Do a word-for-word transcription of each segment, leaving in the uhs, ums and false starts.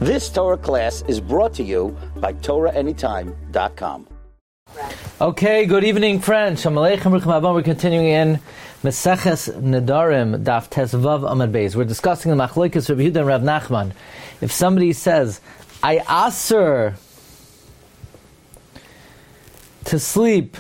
This Torah class is brought to you by Torah Anytime dot com. Okay, good evening, friends. Shalom Aleichem, Ruchim Haba. We're continuing in Meseches Nedarim, Daf Tesvav Amud Beis. We're discussing the Machlokes Rabbi Yehuda and Rav Nachman. If somebody says, I aser to sleep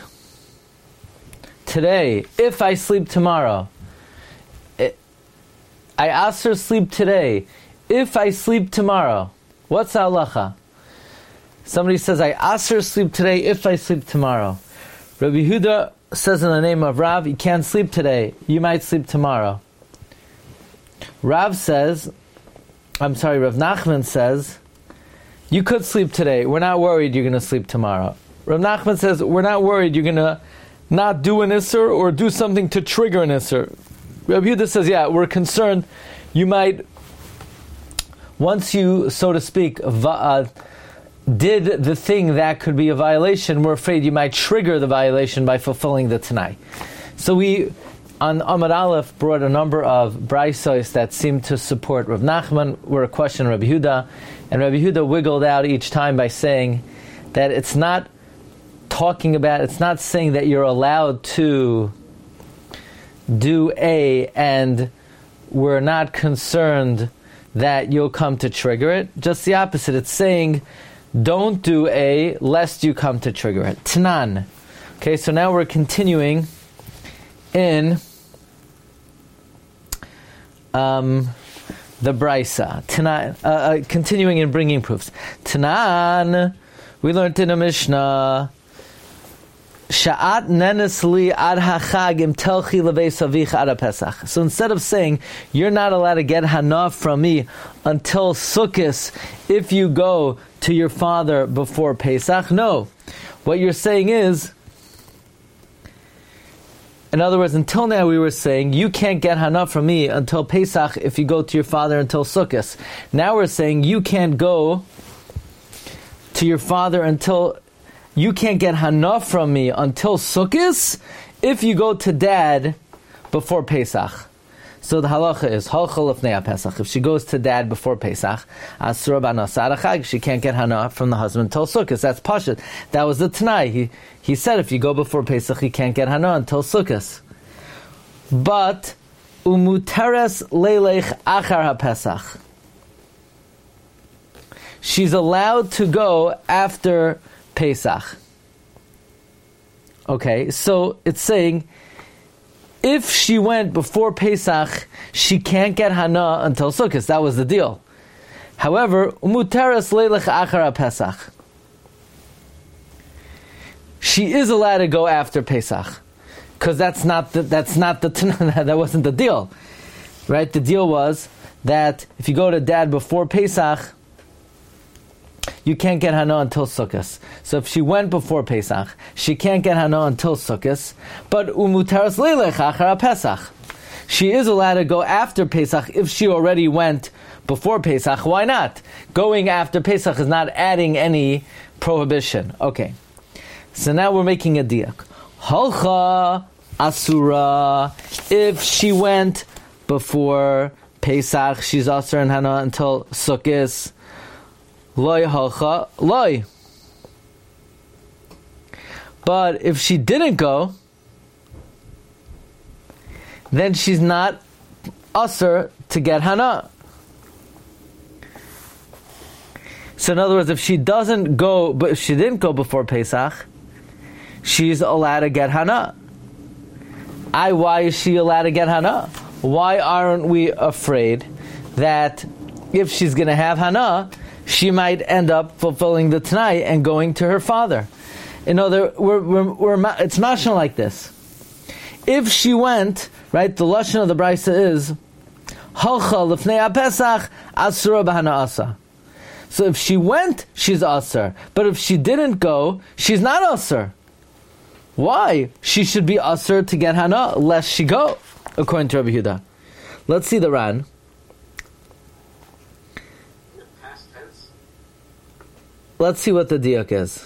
today, if I sleep tomorrow, it, I aser sleep today, if I sleep tomorrow, what's the halacha? Somebody says, I aser sleep today if I sleep tomorrow. Rabbi Yehuda says in the name of Rav, you can't sleep today, you might sleep tomorrow. Rav says, I'm sorry, Rav Nachman says, you could sleep today, we're not worried you're going to sleep tomorrow. Rav Nachman says, we're not worried you're going to not do an Isser or do something to trigger an Isser. Rabbi Yehuda says, yeah, we're concerned you might, once you, so to speak, uh, did the thing that could be a violation, we're afraid you might trigger the violation by fulfilling the Tanai. So we, on Amud Aleph, brought a number of braisos that seem to support Rav Nachman, were a question Rabbi Yehuda, and Rabbi Yehuda wiggled out each time by saying that it's not talking about, it's not saying that you're allowed to do A and we're not concerned that you'll come to trigger it. Just the opposite. It's saying, don't do A lest you come to trigger it. Tanan. Okay, so now we're continuing in um, the Brisa. Tanan, uh, uh, continuing in bringing proofs. Tanan, we learned in a Mishnah, Sha'at nenes li ad hachag im telchi leveis avich ad Pesach. So instead of saying, you're not allowed to get hana from me until Sukkot if you go to your father before Pesach, no. What you're saying is, in other words, until now we were saying, you can't get hana from me until Pesach if you go to your father until Sukkot. Now we're saying, you can't go to your father until You can't get hana from me until Sukkot if you go to dad before Pesach. So the halacha is halcha lefnei Pesach. If she goes to dad before Pesach, asura b'nasar chag, she can't get hana from the husband until Sukkot. That's pashut. That was the Tanai. He he said if you go before Pesach, you can't get hana until Sukkot. But umuteres leilech achar haPesach. She's allowed to go after Pesach. Okay, so it's saying if she went before Pesach, she can't get hana until Sukkot. That was the deal. However, umuteres leilech achar Pesach. She is allowed to go after Pesach because that's not the, that's not the that wasn't the deal, right? The deal was that if you go to dad before Pesach, you can't get hana until Sukkot. So if she went before Pesach, she can't get hana until Sukkot. But umuteres leilech achar Pesach. She is allowed to go after Pesach if she already went before Pesach. Why not? Going after Pesach is not adding any prohibition. Okay. So now we're making a diak. Halcha asura. If she went before Pesach, she's asur and hana until Sukkot. Loi halcha, loi. But if she didn't go, then she's not asur to get hana. So in other words, if she doesn't go, but if she didn't go before Pesach, she's allowed to get hana. I, why is she allowed to get hana? Why aren't we afraid that if she's going to have hana, she might end up fulfilling the Tanai and going to her father? You know, there, we're, we're, we're, it's mashal like this. If she went, right, the lashon of the brisa is halcha lefnei Pesach asura b'hana asa. So if she went, she's asur. But if she didn't go, she's not asur. Why? She should be asur to get hana, lest she go, according to Rabbi Yehuda. Let's see the Ran. Let's see what the diak is.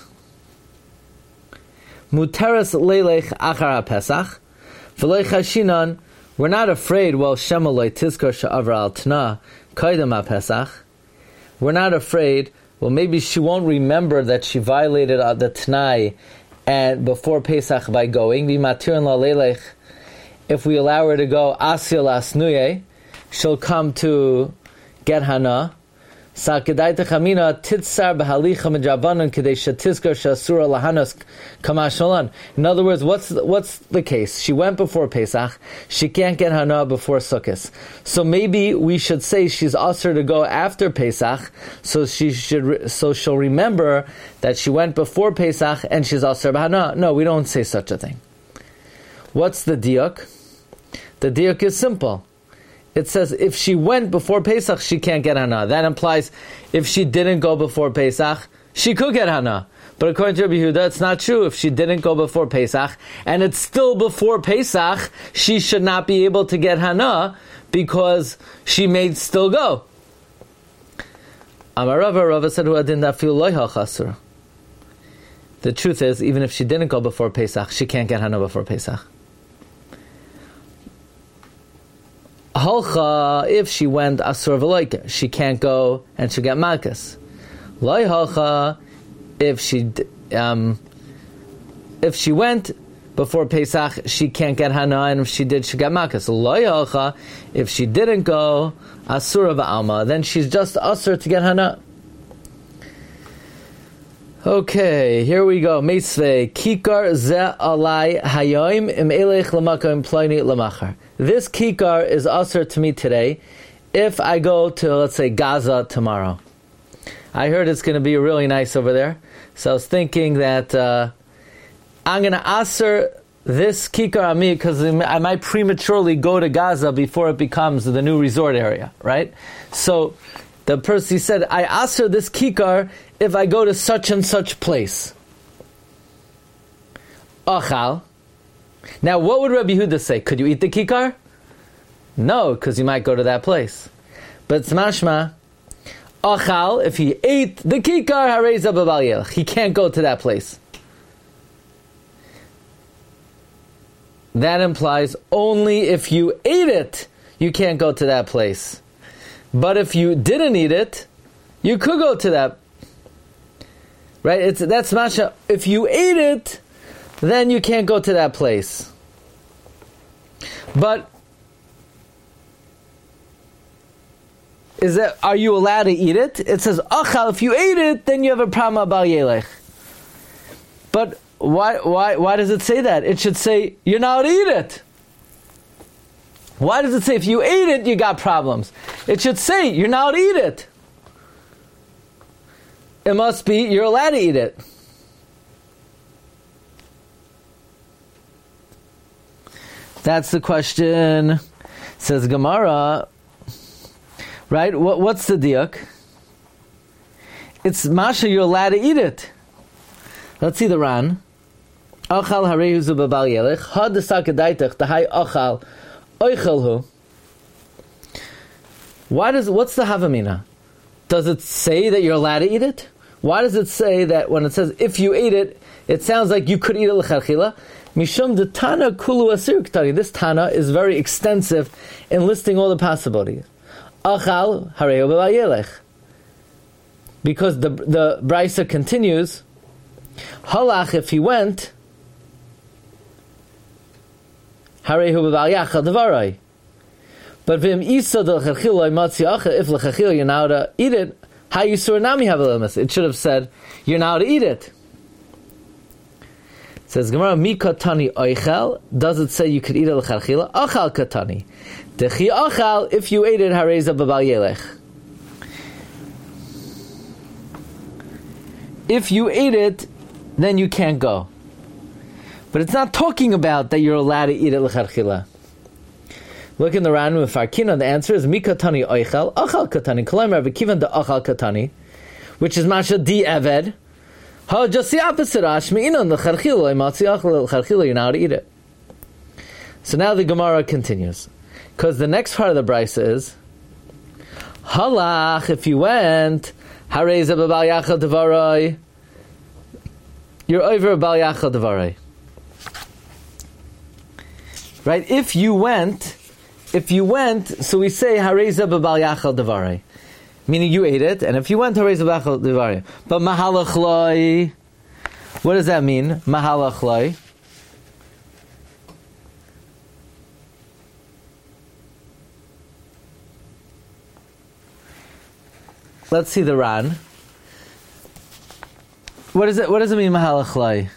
Muteres leilech achar Pesach, v'loy chashinan. We're not afraid. Well, shemaloi tizkor she'avra al tna kaidem Pesach. we're not afraid, well, maybe she won't remember that she violated uh, the T'nai and before Pesach by going. If we allow her to go Asya Lasnuye, she'll come to get Hana. In other words, what's what's the case? She went before Pesach. She can't get Hana before Sukkot. So maybe we should say she's asked to go after Pesach, so she should, so she'll remember that she went before Pesach and she's asked Hana. No, we don't say such a thing. What's the diuk? The diuk is simple. It says if she went before Pesach, she can't get Hana. That implies if she didn't go before Pesach, she could get Hana. But according to Rabbi Yehuda, it's not true. If she didn't go before Pesach, and it's still before Pesach, she should not be able to get Hana because she may still go. Amar Rava, Rava said, the truth is, even if she didn't go before Pesach, she can't get Hana before Pesach. Halcha, if she went asur v'loike, she can't go and she'll get malchus. Loi halcha, if she um, if she went before Pesach, she can't get hana, and if she did, she got malchus. Loi halcha, if she didn't go asur v'alma, then she's just asur to get hana. Okay, here we go. Meisvei kikar ze alai hayoim im elech l'makom ploini l'machar. This kikar is asur to me today if I go to, let's say, Gaza tomorrow. I heard it's going to be really nice over there, so I was thinking that uh, I'm going to asur this kikar on me because I might prematurely go to Gaza before it becomes the new resort area, right? So the person said, I asur this kikar if I go to such and such place. Achal. Now, what would Rabbi Yehuda say? Could you eat the kikar? No, because you might go to that place. But it's mashma, achal, if he ate the kikar, hareza b'bal yelech. He can't go to that place. That implies only if you ate it, you can't go to that place. But if you didn't eat it, you could go to that. Right? It's that's mashma. If you ate it, then you can't go to that place. But is that are you allowed to eat it? It says achal. If you ate it, then you have a problem bal yelech. But why why why does it say that? It should say you're not allowed to eat it. Why does it say if you ate it, you got problems? It should say you're not allowed to eat it. It must be you're allowed to eat it. That's the question. Says Gemara, right? What, what's the diuk? It's masha, you're allowed to eat it. Let's see the Ran. Achal harehu zu b'bal yelech, had the sakadaitach, the hay achal, oichelhu. Why does, what's the havamina? Does it say that you're allowed to eat it? Why does it say that when it says if you ate it, it sounds like you could eat it l'charchila? Mishum de Tana kulu asir ktari. This Tana is very extensive in listing all the possibilities. Achal hareu b'bal yelech. Because the the Brisa continues, halach, if he went, hareu b'bal yachal devarai. But v'im isa de l'charchila matzi acha, if l'charchila you're now to eat it, how you sur nami have a limit. It should have said you're now to eat it. It says Gemara, mi katani oichel. Does it say you could eat it l'charchila? Achal katani. Dechi achal, if you ate it, hareza b'bal yelech. If you ate it, then you can't go. But it's not talking about that you're allowed to eat it l'charchila. Look in the Ran with Farkina, the answer is mi katani oichel, achal katani. Kolamer v'kivan de achal katani, which is masha di eved. Ha, just the opposite. Ashmi'inon the charchila, matziach the charchila. You're now to eat it. So now the Gemara continues, because the next part of the Brisa is halach. If you went, hareza b'bal yachal devarai, you're over b'bal yachal devarai. Right? If you went, if you went, so we say hareza b'bal yachal devarai. meaning you ate it, and if you went to Harei Zabachal Devarim. But Mahalach Loi, what does that mean? Mahalach Loi. Let's see the Ran. What is it? What does it mean, Mahalach Loi?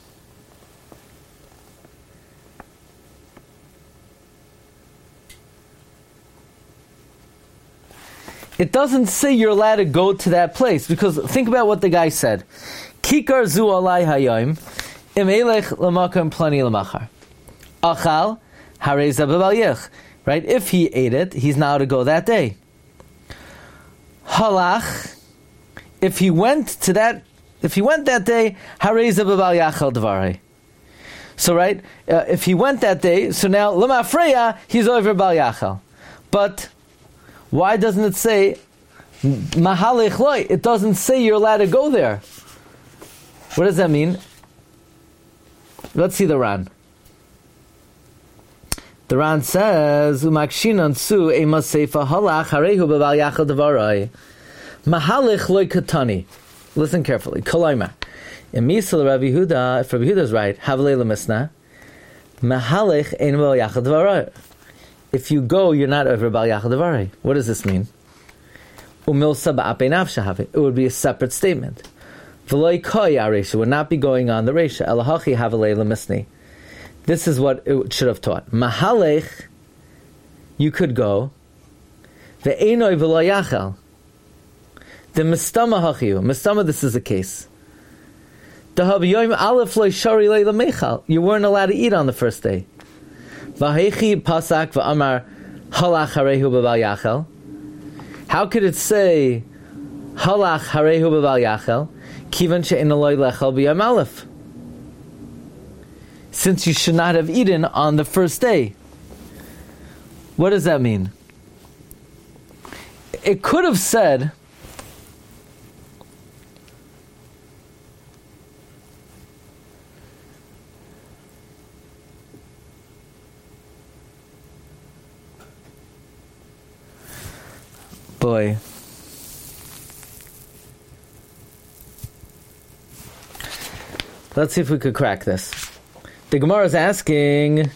It doesn't say you're allowed to go to that place, because think about what the guy said. Kikar zu alai hayom, im elech l'makam plani l'machar. Achal harei zabel. Right? If he ate it, he's now to go that day. Halach, if he went to that, if he went that day, harei zabel yachal dvarei. So right, uh, if he went that day, so now l'mafreya, he's over bal yachal. But why doesn't it say Mahalech Loi? It doesn't say you're allowed to go there. What does that mean? Let's see the Ran. The Ran says Umakshinan su ema seifa halach harehu b'bal yachal devarai Mahalech Loi katani. Listen carefully. Kolaima. In Misal Rabbi Yehuda, if Rabbi Yehuda is right, Havlei l'misna Mahalech ein b'bal yachal devarai. If you go, you're not over Bal Yachal Devarei. What does this mean? It would be a separate statement. V'loi koi aresha would not be going on the resha. Elahachi havalei lemisni. This is what it should have taught. Mahalech, you could go. Ve'enoi v'lo yachal. The mistama hachiu. Mistama, this is the case. Dahab yoim aleph loy shari lei lemechal. You weren't allowed to eat on the first day. Vahechi pasak v'amar halach harehu b'bal yachal. How could it say halach harehu b'bal yachal? Kivan she'en aloi lechal b'yam aleph. Since you should not have eaten on the first day. What does that mean? It could have said boy. Let's see if we could crack this. The Gemara is asking,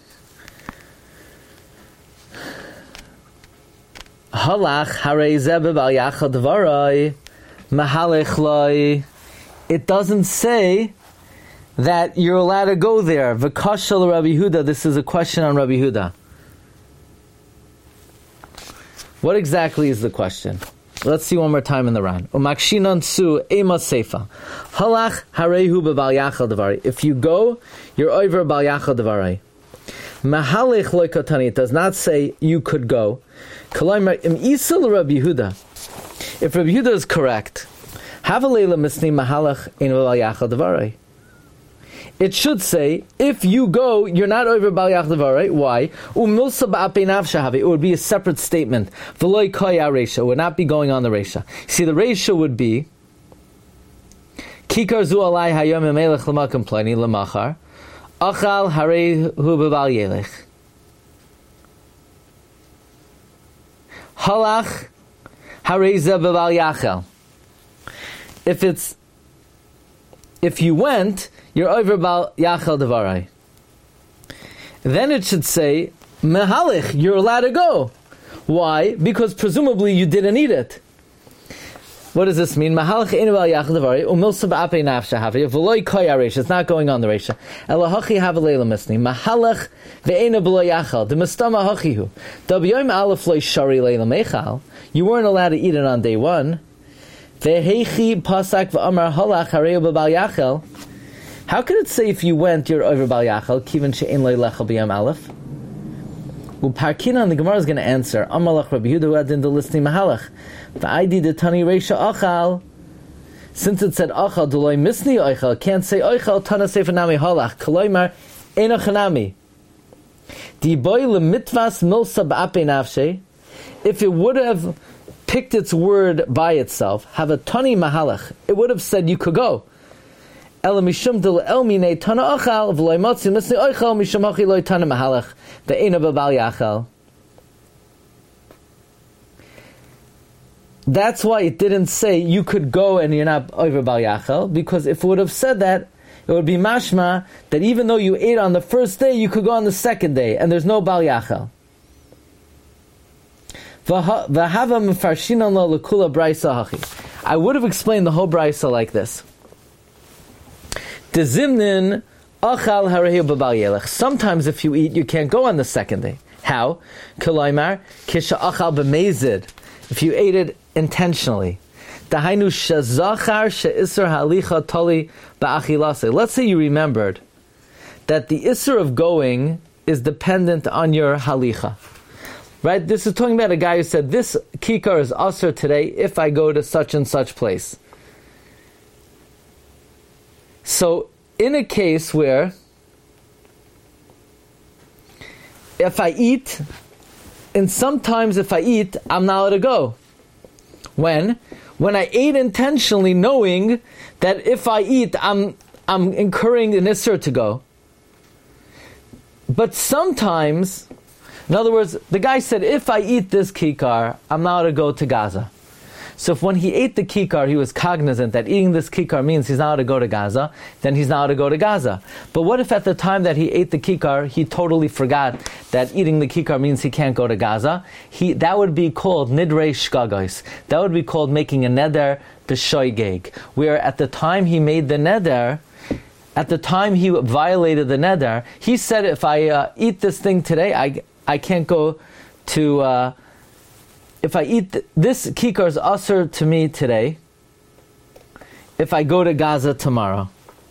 Halach harei zeh b'bal yachal devarai mahalech loi. It doesn't say that you're allowed to go there. V'kashal Rabbi Yehuda. This is a question on Rabbi Yehuda. What exactly is the question? Let's see one more time in the Ran. Umakshinan su ema seifa. Halach harehu b'bal yachal devarai. If you go, you're over bal yachal devarai. Mahalech loy katani. It does not say you could go. Kalaymar im isel Rabbi Yehuda. If Rabbi Yehuda is correct, havalela misni mahalech ein bal yachal devarai. It should say, if you go, you're not over Bal Yachal Devarai. Why? Umilsa ba'apei nafsha. It would be a separate statement. V'loi koya reisha. It would not be going on the reisha. See, the reisha would be Kikar zu alai hayom emelech l'makam plani l'machar achal harei hu b'bal yelech halach harei zeh b'bal yachal. If it's if you went, you're over Bal Yachal Devarai. Then it should say, Mehalich, you're allowed to go. Why? Because presumably you didn't eat it. What does this mean? Mehalich ein Bal Yachal Devarai, umilsa ba'apei nafsha havi, v'loi koya reisha, it's not going on the reisha. Elahachi havalei lemisni, Mehalich ve'ena b'lo yachal, the mistama hachihu. Dab'yoim aleph loy shari lei lemechal, you weren't allowed to eat it on day one. Ve'hechi pasak v'amar halach harei b'bal yachal. How could it say if you went, you're over Bal Yachal, Kivan she'en loy lechal b'yam aleph? Well, Parkina, the Gemara is going to answer, Amalach Rabbi Yehuda who had in the listening Mahalach. V'aydi de tani reisha achal. Since it said achal, do loy misni ochal, can't say ochal, tana sefer nami halach, kaloymar, eno chanami. Di boy le mitvas milsa ba'apei nafshe. If it would have picked its word by itself, have a tani mahalach, it would have said you could go. El mishum del el mine tana achal v'loy motzi misni ochal mishum hachi loy tana mahalach ve'ena b'bal yachal. that's why it didn't say you could go and you're not over Bal Yachal, because if it would have said that, it would be mashma that even though you ate on the first day, you could go on the second day, and there's no Bal Yachal. I would have explained the whole brayso like this. Sometimes if you eat, you can't go on the second day. How? If you ate it intentionally. Let's say you remembered that the isser of going is dependent on your halicha. Right? This is talking about a guy who said, this kikar is asr today if I go to such and such place. So, in a case where if I eat, and sometimes if I eat, I'm not allowed to go. When? When I ate intentionally knowing that if I eat, I'm I'm incurring an isser to go. But sometimes, in other words, the guy said, if I eat this kikar, I'm not allowed to go to Gaza. So if when he ate the kikar, he was cognizant that eating this kikar means he's not allowed to go to Gaza, then he's not allowed to go to Gaza. But what if at the time that he ate the kikar, he totally forgot that eating the kikar means he can't go to Gaza? He That would be called nidrei shkagos. That would be called making a neder b'shoigeg, where at the time he made the neder, at the time he violated the neder, he said, if I uh, eat this thing today, I, I can't go to... Uh, If I eat th- this kikar is asr to me today, if I go to Gaza tomorrow.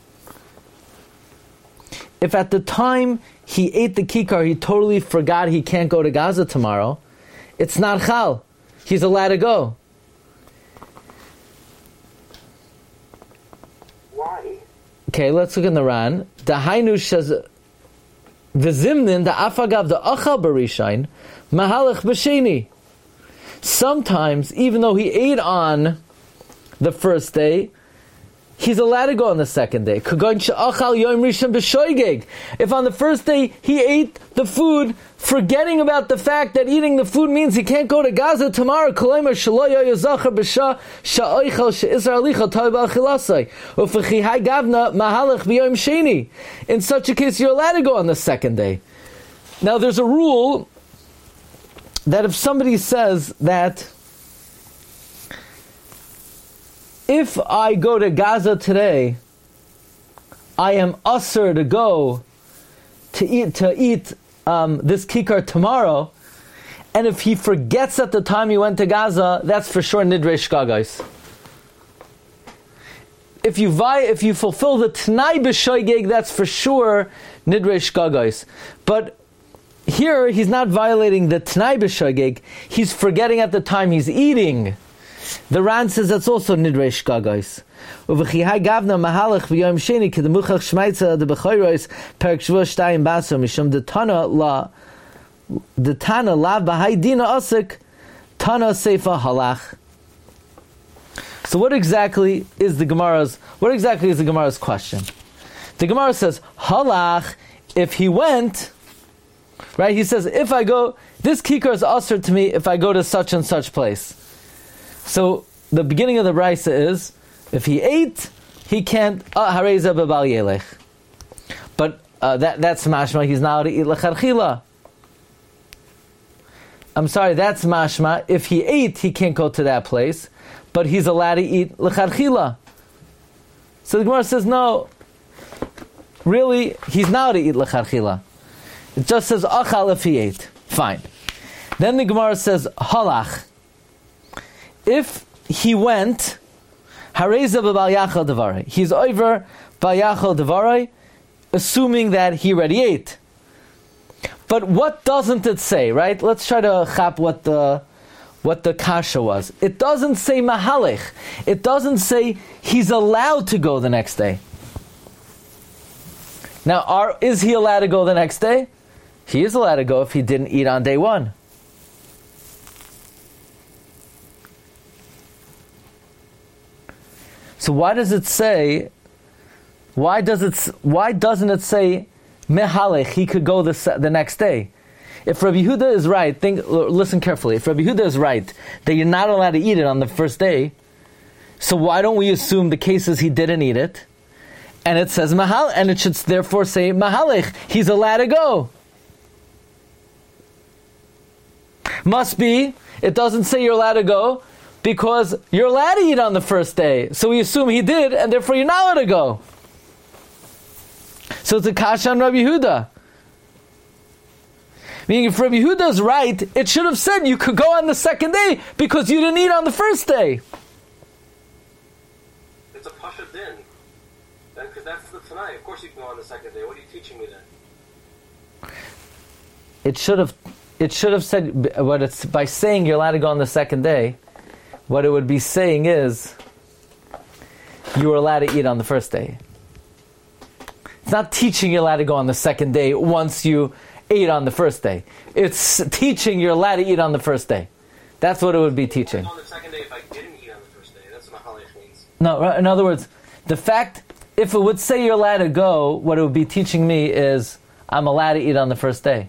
If at the time he ate the kikar, he totally forgot he can't go to Gaza tomorrow, it's not chal. He's allowed to go. Why? Okay, let's look in the Ran. The Hainu says, V'zimnin, the afagav, the achal barishain, mahalach b'sheni. Sometimes, even though he ate on the first day, he's allowed to go on the second day. If on the first day he ate the food, forgetting about the fact that eating the food means he can't go to Gaza tomorrow, in such a case, you're allowed to go on the second day. Now, there's a rule that if somebody says that if I go to Gaza today, I am usher to go to eat to eat um, this kikar tomorrow, and if he forgets at the time he went to Gaza, that's for sure nidrei shkagos. If you vi- if you fulfill the t'nai b'shoigeg, that's for sure nidrei shkagos. But here, he's not violating the t'nai b'shogeg, he's forgetting at the time he's eating. The Ran says that's also nidrei shkagos. Uv'chihai gavna mahalach v'yom sheni k'demuchach shmaitza de b'choyros perek shvua shtayim baso mishum de tana la de tana la b'hai dina osik tana seifa halach. So what exactly is the Gemara's, what exactly is the Gemara's question? The Gemara says, halach, if he went... Right, he says, if I go, this kikar is usher to me if I go to such and such place. So, the beginning of the brayso is, if he ate, he can't, hareza bebal yelech. But uh, that, that's mashma, he's not allowed to eat lecharchila. I'm sorry, that's mashma, if he ate, he can't go to that place, but he's allowed to eat lecharchila. So the Gemara says, no, really, he's not allowed to eat lecharchila. It just says achal if he ate. Fine. Then the Gemara says halach. If he went, hareza b'bal yachal devarai. He's over bal yachal devarai, assuming that he already ate. But what doesn't it say? Right? Let's try to chap what the what the kasha was. It doesn't say mahalech. It doesn't say he's allowed to go the next day. Now, are, is he allowed to go the next day? He is allowed to go if he didn't eat on day one. So why does it say? Why does it? Why doesn't it say mehalech? He could go the the next day. if Rabbi Yehuda is right, think, listen carefully. If Rabbi Yehuda is right that you're not allowed to eat it on the first day, so why don't we assume the cases he didn't eat it? And it says mahal, and it should therefore say mahalech. He's allowed to go. Must be. It doesn't say you're allowed to go because you're allowed to eat on the first day. So we assume he did, and therefore you're not allowed to go. So it's a kasha on Rabbi Yehuda. Meaning, if Rabbi Yehuda is right, it should have said you could go on the second day because you didn't eat on the first day. It's a pasha din. Then, because that's the Tanai. Of course you can go on the second day. What are you teaching me then? It should have. It should have said what it's by saying you're allowed to go on the second day. What it would be saying is you were allowed to eat on the first day. It's not teaching you're allowed to go on the second day once you ate on the first day. It's teaching you're allowed to eat on the first day. That's what it would be teaching. On the second day if I didn't eat on the first day. That's what mahalech means. No, in other words, the fact, if it would say you're allowed to go, what it would be teaching me is I'm allowed to eat on the first day.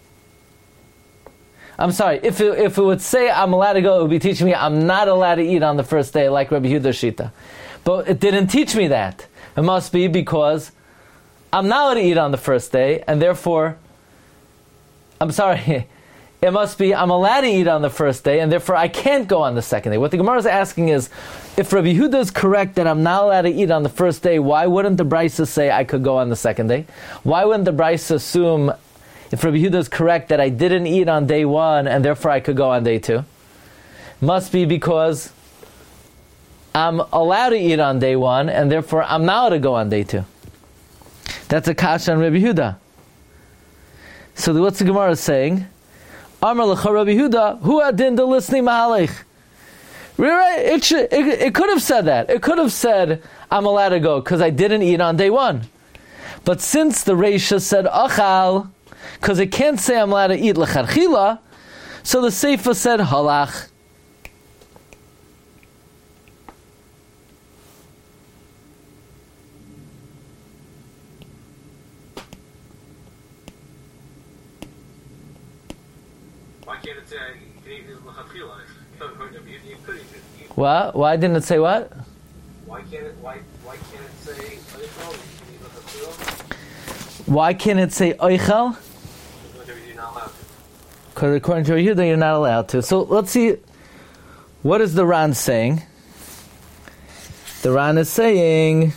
I'm sorry, if it, if it would say I'm allowed to go, it would be teaching me I'm not allowed to eat on the first day like Rabbi Yehuda Shita. But it didn't teach me that. It must be because I'm not allowed to eat on the first day, and therefore, I'm sorry, it must be I'm allowed to eat on the first day, and therefore I can't go on the second day. What the Gemara is asking is, if Rabbi Yehuda is correct that I'm not allowed to eat on the first day, why wouldn't the Brisa say I could go on the second day? Why wouldn't the Brisa assume, if Rabbi Yehuda is correct that I didn't eat on day one, and therefore I could go on day two? Must be because I'm allowed to eat on day one, and therefore I'm not allowed to go on day two. That's a kasha on Rabbi Yehuda. So what's the Gemara saying? Amar lecha Rabbi Yehuda, hu adin de lisni mahalech. Right? It, should, it, it could have said that. It could have said, I'm allowed to go because I didn't eat on day one. But since the Reisha said achal, because it can't say I'm allowed to eat lecharchila, so the Seifa said halach. Why can't it say you can eat lechatchila? You could eat it. What? Why didn't it say what? Why can't it? Why? Why can't it say oichel? You can eat lechatchila. Why can't it say oichel? You're not allowed to. Because according to Yehuda, you're not allowed to. So let's see. What is the Ran saying? The Ran is saying.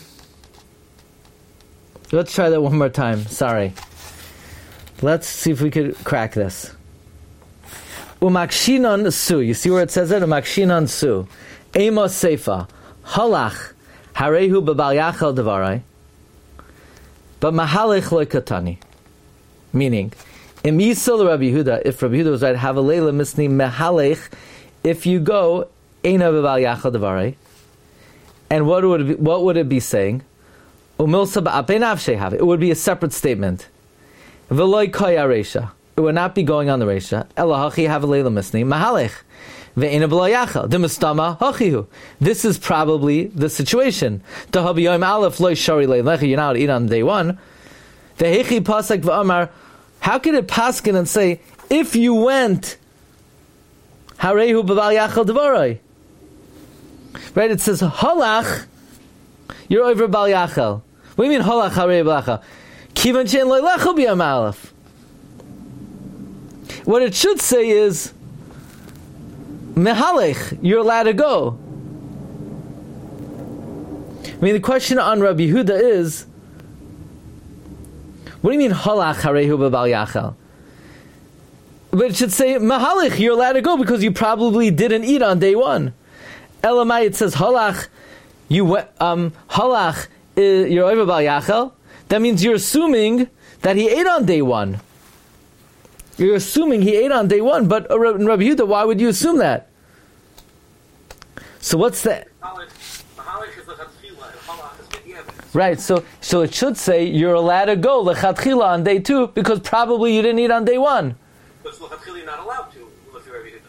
Let's try that one more time. Sorry. Let's see if we could crack this. Umakshinon su. You see where it says it? Umakshinon su. Amos seifa. Halach. Harehu bebal yachal devarai. But mahalech loikatani. Meaning, im yisel Rabbi Yehuda, if Rabbi Yehuda was right, have a leila misni mahalech, if you go, eina bebal yachal devarai. And what would it be, what would it be saying? Umilsa ba'apei nafshei have. It would be a separate statement. V'loi koya reisha. It would not be going on the reisha. Elahachi have a leila misni mahalech. Ve'ena b'lo yachal. Demistama hachihu. This is probably the situation. Tahabi yom aleph loy shari leilecha. You're not to eat on day one. Ve'hechi pasek v'amar. How could it paskin and say, if you went, harehu b'bal yachal devarai? Right, it says, halach, you're over bal yachal. What do you mean, halach, harehu b'bal yachal? Kivan she'en loy lecha b'yom aleph. What it should say is, mehalech, you're allowed to go. I mean, the question on Rabbi Yehuda is, what do you mean halach harehu b'bal yachal? But it should say mahalech, you're allowed to go because you probably didn't eat on day one. Elamai, it says halach, you um halach, you're over b'bal yachal. That means you're assuming that he ate on day one. You're assuming he ate on day one, but uh, Rabbi Yehuda, why would you assume that? So what's that? Right, so so it should say you're allowed to go lechatchila on day two because probably you didn't eat on day one. But lechatchila you're not allowed to, if you're Rabbi Yehuda.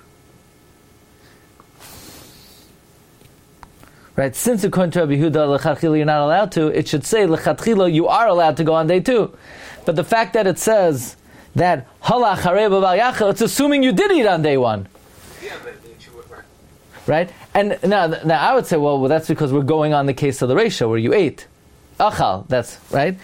Right, since according to Rabbi Yehuda lechatchila you're not allowed to, it should say lechatchila you are allowed to go on day two. But the fact that it says that halach harei b'bal yachal, it's assuming you did eat on day one. Yeah, but you were right. Right? And now, now I would say, well, well, that's because we're going on the case of the ratio where you ate. Achal, that's right.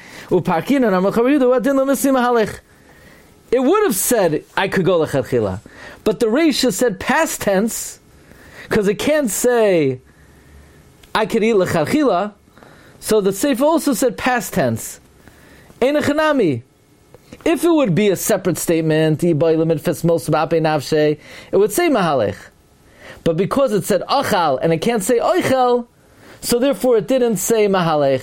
It would have said, I could go lechatchila. But the Reisha said past tense, because it can't say, I could eat lechatchila. So the Sefer also said past tense. Ein echanami. If it would be a separate statement, it would say mahalech. But because it said achal, and it can't say oichel, so therefore it didn't say mahalech.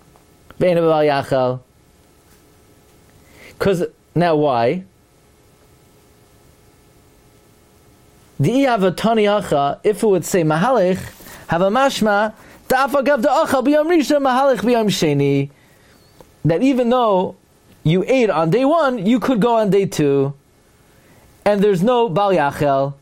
Because, now why? The iavatani acha, if it would say mahalech, have a mashma, da'afagav da'achal b'yom rishon mahalech b'yom sheni. That even though you ate on day one, you could go on day two, and there's no bal yachel.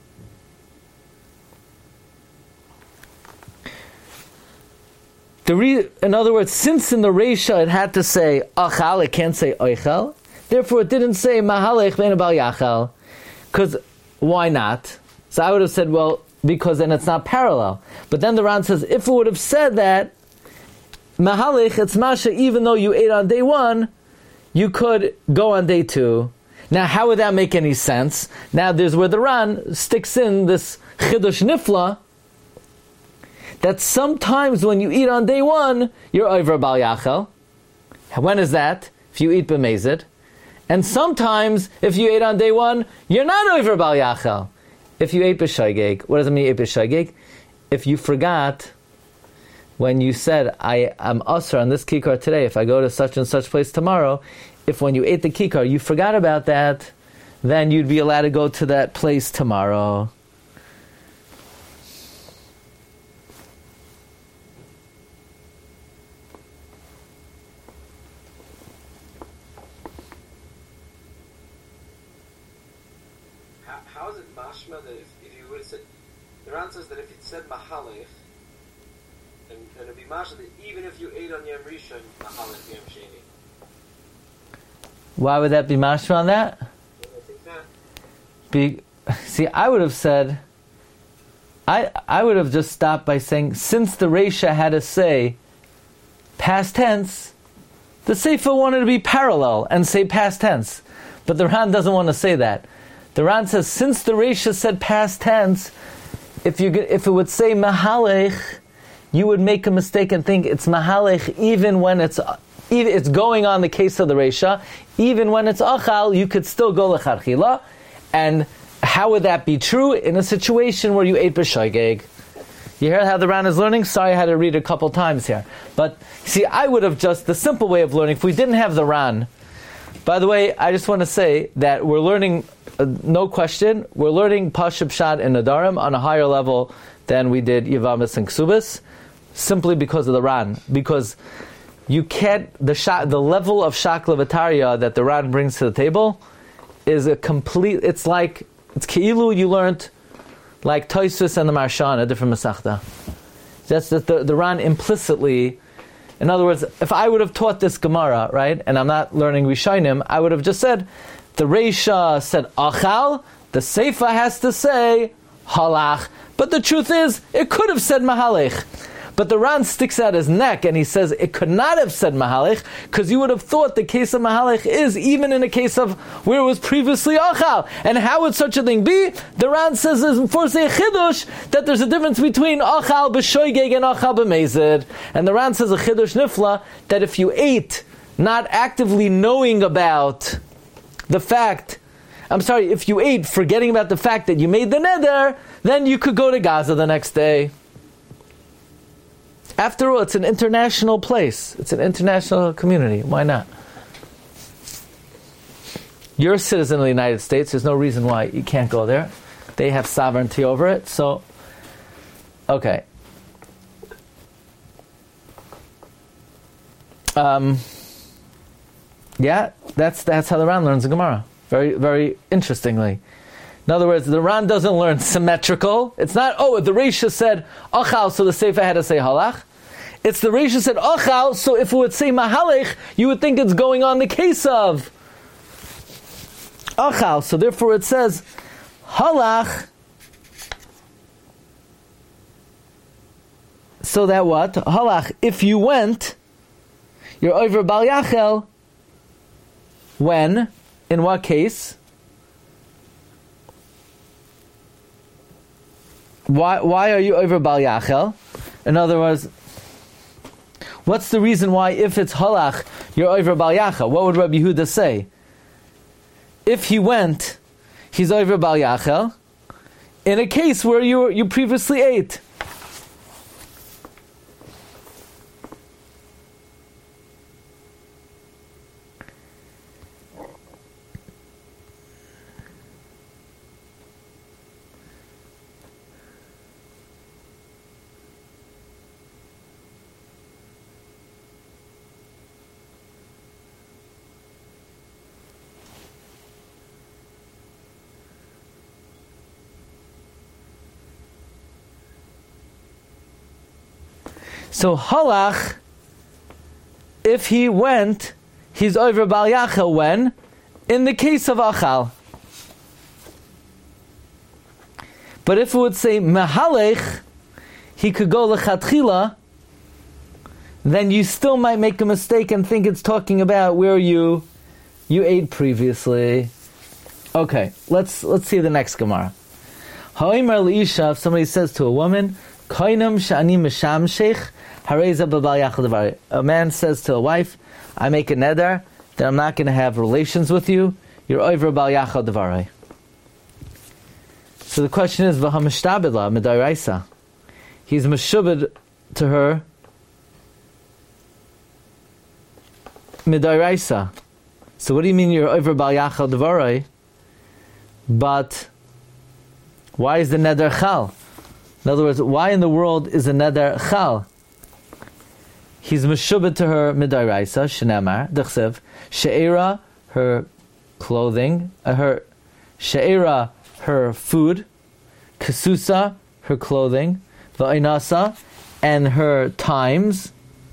The re- in other words, since in the Reisha it had to say achal, it can't say oichel. Therefore, it didn't say mahalech ben bal yachel. Because why not? So I would have said, well, because then it's not parallel. But then the Ran says, if it would have said that mahalech, it's masha, even though you ate on day one, you could go on day two. Now, how would that make any sense? Now, there's where the Ran sticks in this chidush nifla, that sometimes when you eat on day one, you're over bal yachel. When is that? If you eat b'mezid. And sometimes, if you ate on day one, you're not over bal yachel. If you ate b'shaygeg, what does it mean, ate b'shaygeg? If you forgot, when you said, I am usher on this kikar today, if I go to such and such place tomorrow, if when you ate the kikar, you forgot about that, then you'd be allowed to go to that place tomorrow. How is it mashma that if, if you would have said, the Ran says that if it said mahalech, and, and it'd be mashma that even if you ate on Yom Rishon, mahalech Yom Sheni. Why would that be mashma on that? Yeah, I think that. Be, see, I would have said, I I would have just stopped by saying, since the Reisha had to say past tense, the Sefer wanted to be parallel and say past tense. But the Ran doesn't want to say that. The Ran says, since the Reisha said past tense, if you if it would say mahalech, you would make a mistake and think it's mahalech even when it's even, it's going on the case of the Reisha. Even when it's achal, you could still go lecharchila. And how would that be true in a situation where you ate b'shoigeg? You hear how the Ran is learning? Sorry, I had to read a couple times here. But see, I would have just, the simple way of learning, if we didn't have the Ran. By the way, I just want to say that we're learning, uh, no question, we're learning Pashut Pshat in Nadarim on a higher level than we did Yavamis and Ksubis, simply because of the Ran. Because you can't, the sha, the level of Shakla V'Tarya that the Ran brings to the table is a complete, it's like, it's Keilu you learned like Tosfos and the Marshan, a different Masechta. That's the, the, the Ran implicitly. In other words, if I would have taught this Gemara, right, and I'm not learning Rishonim, I would have just said, the Reisha said Achal, the Seifa has to say Halach. But the truth is, it could have said Mahalech. But the Ran sticks out his neck and he says it could not have said Mahalech, because you would have thought the case of Mahalech is even in a case of where it was previously Achal. And how would such a thing be? The Ran says is for say Chidush that there's a difference between Achal b'shoigeg and Achal b'mezid. And the Ran says a Chidush nifla that if you ate not actively knowing about the fact, I'm sorry, if you ate forgetting about the fact that you made the neder, then you could go to Gaza the next day. After all, it's an international place. It's an international community. Why not? You're a citizen of the United States. There's no reason why you can't go there. They have sovereignty over it. So, okay. Um, yeah, that's that's how the Ran learns the Gemara. Very, very interestingly. In other words, the Ran doesn't learn symmetrical. It's not, oh, the Reisha said Achal, so the Sefer had to say Halach. It's the Reisha said Achal, so if it would say Mahalech, you would think it's going on the case of achal. So therefore it says, halach. So that what? Halach, if you went, you're over bal yachel. When? In what case? Why, why are you over bal yachel? In other words, what's the reason why if it's halach, you're over bal yachel? What would Rabbi Yehuda say? If he went, he's over bal yachel, in a case where you you previously ate. So halach, if he went, he's over bal yachel when? In the case of achal. But if it would say mehalech, he could go lechatchila, then you still might make a mistake and think it's talking about where you you ate previously. Okay, let's let's see the next Gemara. Ha'omer leisha, if somebody says to a woman, Koinam shani mishamshech hareza b'bal yachal devari. A man says to a wife, I make a neder that I'm not going to have relations with you. You're over bal yachal devari. So the question is, v'hamishtabidla midairaisa. He's meshubed to her midairaisa. So what do you mean you're over bal yachal devari? But why is the neder chal? In other words, why in the world is a neder chal? He's meshubed to her midairaisa, shenemar, dechsev, she'era, her clothing, uh, her she'era, her food, kesusa, her clothing, va'inasa, and her times.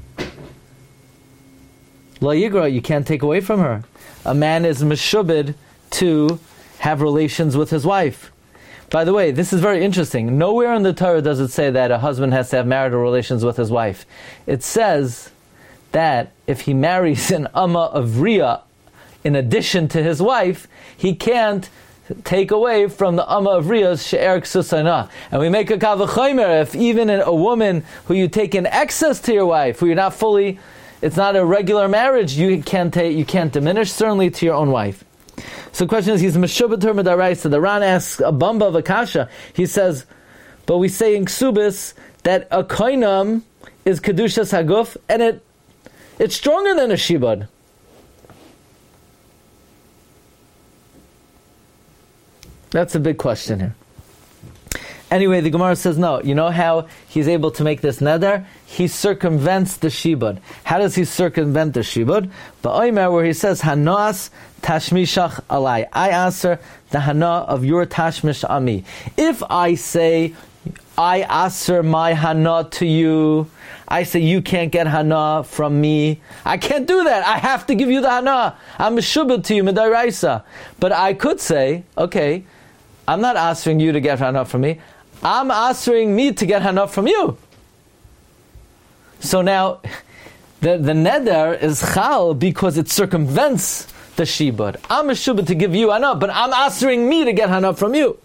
La yigra, you can't take away from her. A man is meshubed to have relations with his wife. By the way, this is very interesting. Nowhere in the Torah does it say that a husband has to have marital relations with his wife. It says that if he marries an Amma of Riyah in addition to his wife, he can't take away from the Amma of Riyah's She'er Ksusana. And we make a Kavachomer, if even a woman who you take in excess to your wife, who you're not fully, it's not a regular marriage, you can't take, you can't diminish, certainly to your own wife. So the question is, he's meshubed to her midaraisa. The Ran asks a bamba of Akasha. He says, but we say in Ksubis that a koinam is kedushas haguf, and it it's stronger than a shibud. That's a big question here. Anyway, the Gemara says no. You know how he's able to make this neder? He circumvents the shibud. How does he circumvent the shibud? Ba'omer, where he says, Hanoas tashmishach alai. I answer the hana of your tashmish ami. If I say, I answer my hana to you, I say you can't get hana from me, I can't do that. I have to give you the hana. I'm a shubud to you, midaraisa. But I could say, okay, I'm not answering you to get hana from me. I'm answering me to get hana from you. So now, the, the neder is chal because it circumvents the shibud. I'm a shubud to give you hana, but I'm answering me to get hana from you.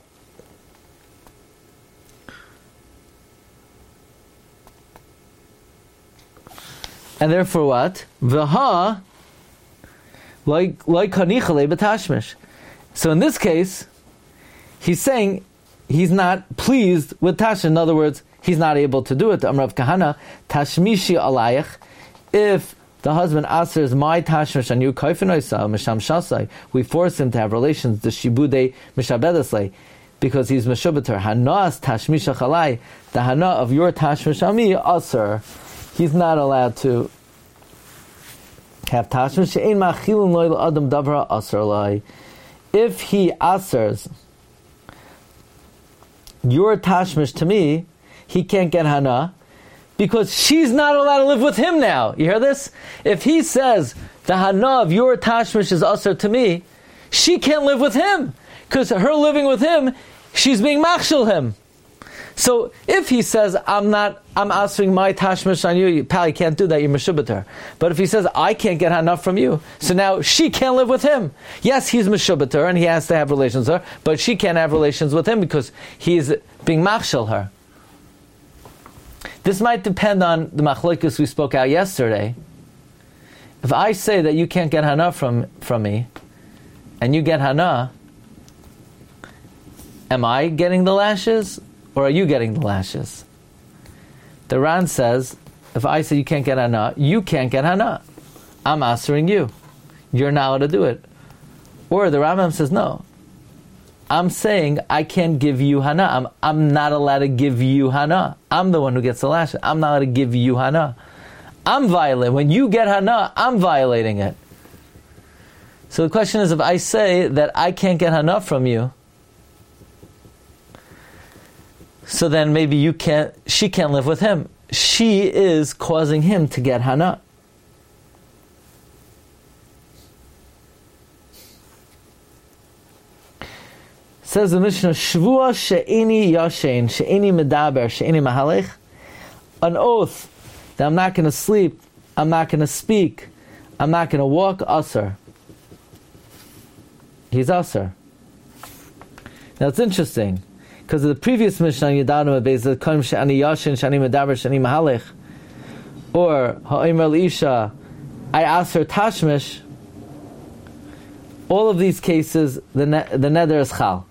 And therefore what? V'ha, like like hanichale b'tashmish. So in this case, he's saying he's not pleased with Tasha. In other words, he's not able to do it. Amrav Kahana, Tashmishi alayich. If the husband answers my Tashmish on you, Kaifinoisa, Misham Shasai, we force him to have relations, the Shibude Mishabedasle, because he's Meshubater. Hanas Tashmisha Chalai, the Hana of your Tashmish Ami, Asr. He's not allowed to have Tashmish. She'ein Machilun Loyal Adam Davra Asr Lai. If he answers your tashmish to me, he can't get hana, because she's not allowed to live with him now. You hear this? If he says, the hana of your tashmish is usher to me, she can't live with him. Because her living with him, she's being machshel him. So if he says, I'm not, I'm asking my tashmish on you, you pal, you can't do that, you're meshubater. But if he says, I can't get enough from you, so now she can't live with him. Yes, he's meshubater and he has to have relations with her, but she can't have relations with him because he's being machshel her. This might depend on the machlokes we spoke out yesterday. If I say that you can't get hana from, from me, and you get hana, am I getting the lashes? Or are you getting the lashes? The Ran says, if I say you can't get hana, you can't get hana. I'm answering you. You're not allowed to do it. Or the Rambam says, no. I'm saying I can't give you hana. I'm, I'm not allowed to give you hana. I'm the one who gets the lashes. I'm not allowed to give you hana. I'm violating. When you get hana, I'm violating it. So the question is, if I say that I can't get hana from you, so then maybe you can't, she can't live with him. She is causing him to get hana. Says the Mishnah, Shvua she'eni yashen, she'eni medaber, she'eni mahalech. An oath that I'm not going to sleep, I'm not going to speak, I'm not going to walk, asar. He's asar. Now it's interesting. Because of the previous Mishnah, Yadanu Beis Koim She'ani Yashin, She'ani Medaber, She'ani Mahalech, or Ha'omer L'Isha, I ask her Tashmish. All of these cases, the ne- the neder is Chal.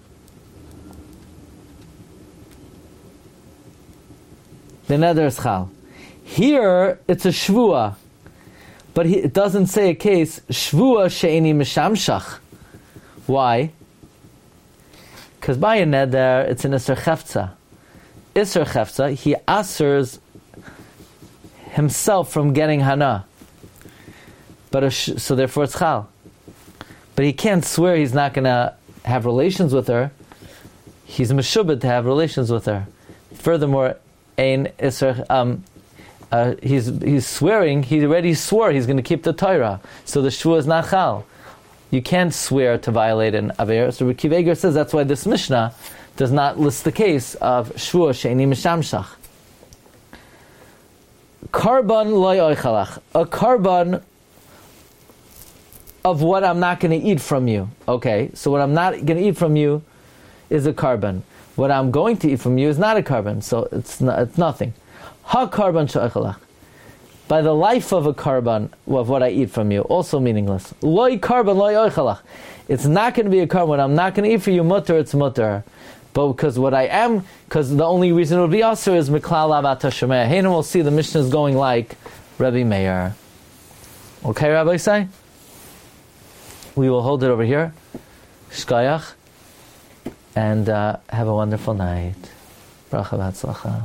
The neder is Chal. Here, it's a Shvua, but he, it doesn't say a case Shvua She'ani Mishamshach. Why? Because by a neder, it's an Isser Chefza. Isser Chefza, he assers himself from getting hana. But a sh- so therefore it's chal. But he can't swear he's not going to have relations with her. He's meshubed to have relations with her. Furthermore, ein Isser, um, uh, he's he's swearing. He already swore he's going to keep the Torah. So the shvua is not chal. You can't swear to violate an aver. So Rikiv Eger says that's why this Mishnah does not list the case of shvua she'eni mishamshach. Karban loy oichalach. A karban of what I'm not going to eat from you. Okay, so what I'm not going to eat from you is a karban. What I'm going to eat from you is not a karban, so it's not, it's nothing. Ha karban she'oichalach. By the life of a karban, of what I eat from you, also meaningless. Loi karban, loi oichalach. It's not going to be a karban. What I'm not going to eat for you, mutter, it's mutter. But because what I am, because the only reason it would be aser is miklal avat hashemeh. Here we'll see the Mishnah is going like Rabbi Meir. Okay, Rabbi Say? We will hold it over here. Shkayach. And uh, have a wonderful night. Bracha v'atzlacha.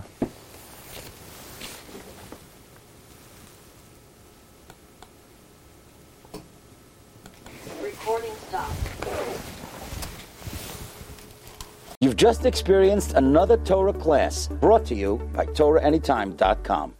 You've just experienced another Torah class brought to you by Torah Anytime dot com.